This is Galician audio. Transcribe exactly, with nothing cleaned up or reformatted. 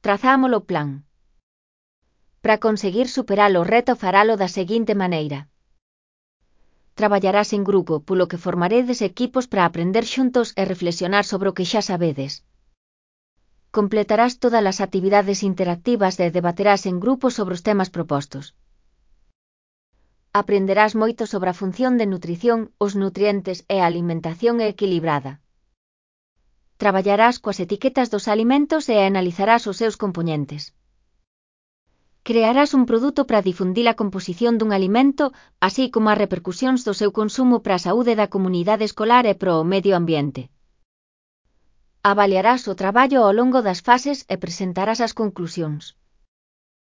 trazamos o plan. Para conseguir superar o reto faralo da seguinte maneira. Traballarás en grupo, polo que formaredes equipos para aprender xuntos e reflexionar sobre o que xa sabedes. Completarás todas as actividades interactivas e debaterás en grupo sobre os temas propostos. Aprenderás moito sobre a función de nutrición, os nutrientes e a alimentación equilibrada. Traballarás coas etiquetas dos alimentos e analizarás os seus compoñentes. Crearás un produto para difundir a composición dun alimento, así como as repercusións do seu consumo para a saúde da comunidade escolar e para o medio ambiente. Avaliarás o traballo ao longo das fases e presentarás as conclusións.